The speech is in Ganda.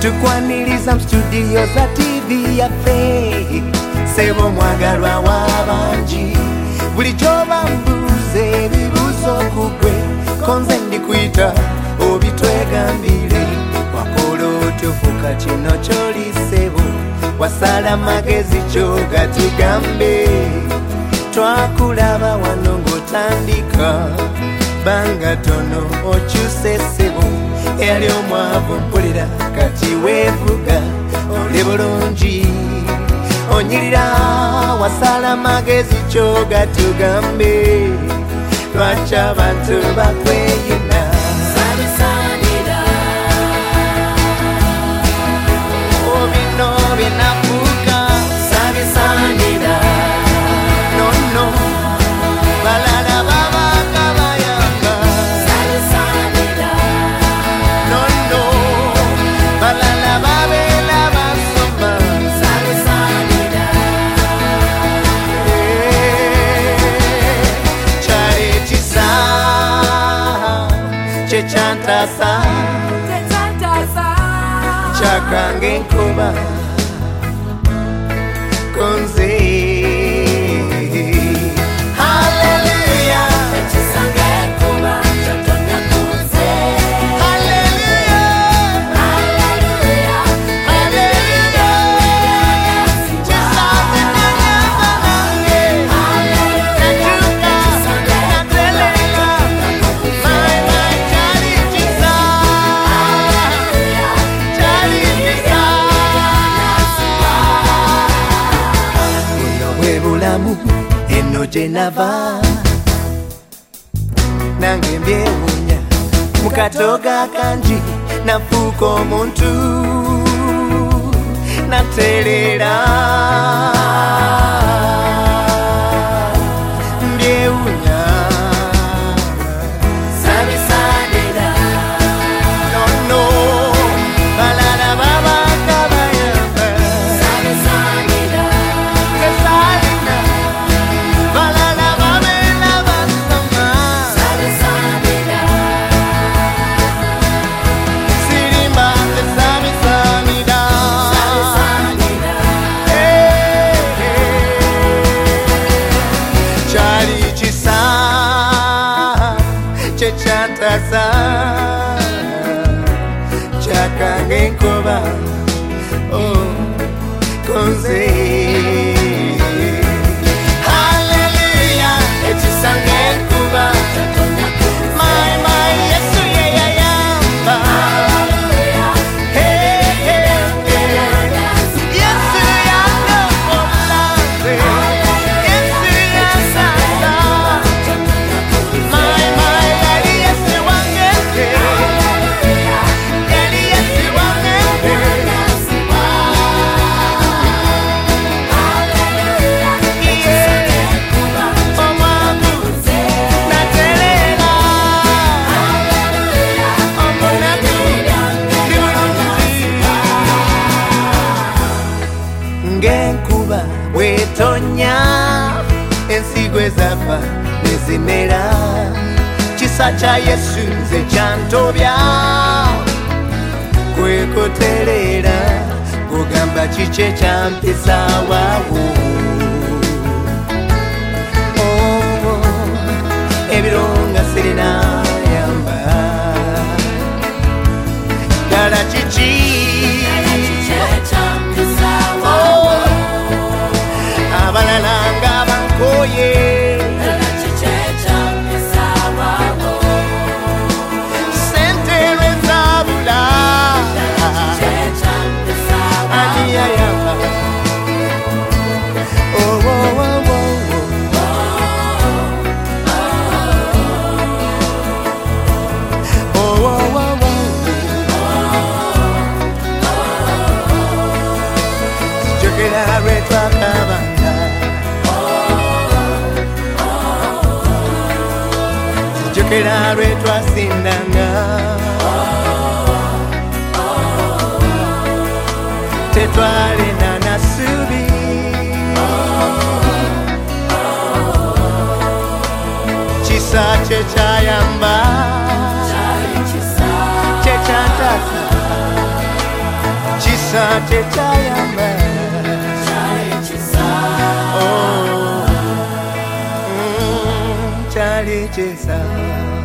tukwaniriza mu studio za TV yaffe sebo mwagalwa w'abangi bulijjo bambuuza ebibuuzo ku gwe konze ndikuyita obitwegambire wakola otufuka kino ky'oli sebo wasala magezi kyoga tugambe twakulaba wano ng'otandika banga tono okyuse sebo eyali omwavu mpulira kati weevuga oli bulungi onyirira wasala magezi kyoga tugambe lwaki abantu bakweyuna obino byenafuuka sabisanira nono balala babaka bayamba nono balala babeera basoma kyali ekisa kyekyantasa kyakanga enkuba konze haleluya ekisanga enkuba kyatonya kunze haleluya haleluya haleluya kisanga nanyamba nange haleluya kisanga nateleka my kyali kisa kyali kisa buno bwe bulamu eno gye nava nange mbyewuunya mu katoga kangi nafuuka omuntu natereera mbyewuunya sabisanira nono balala babaka bayamba sabisanira kesalina balala babeera basoma sabisanira sirimba sabisanira kyali kisa kyekyantasa kyakanga enkuba konze haleluya ekisanga enkuba my yesu ye yayamba yesu yandokolanze yesu yansasa my yali yesu wangeze yali yesu wangeze ng'enkuba bw'etonya ensigo ezafa nezimera kisa kya yesu nze kyantobya kwekutereera kugamba kiki ekyampisa waawo ebironga sirina yamba ddala kiki abalala nga bankoye sente lwezabula aniyayamba jogera lwetwakabanga jogera lwetwasindanga tetwalina nasubi kisa kyekyayamba kyekyantasa kisa tekyayamba kyali kisa